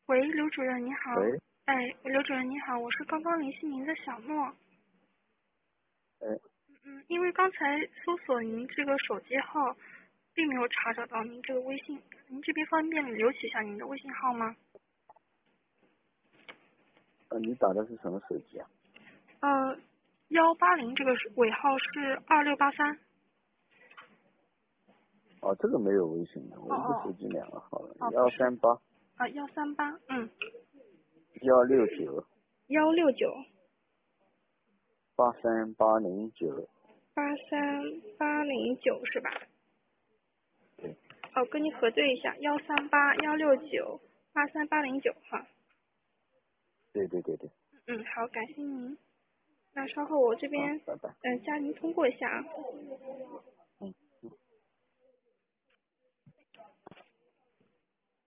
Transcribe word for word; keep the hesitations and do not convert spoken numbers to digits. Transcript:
喂，刘主任你好。 喂， 哎，刘主任你好，我是刚刚联系您的小诺。 哎， 嗯，因为刚才搜索您这个手机号，并没有查找到您这个微信，您这边方便留取一下您的微信号吗？ 呃，你打的是什么手机啊？ 呃，幺八零这个是尾号是二六八三。 哦，这个没有微信的，我一个手哦哦机两个号了， 哦，不是幺三八啊，幺三八，嗯， 幺六九幺六九八三八零九。 八三八零九是吧？ 对哦，跟您核对一下，幺三八幺六九八三八零九哈。 对对对对， 嗯，好，感谢您。那稍后我这边好，拜拜。 嗯、呃加您通过一下啊。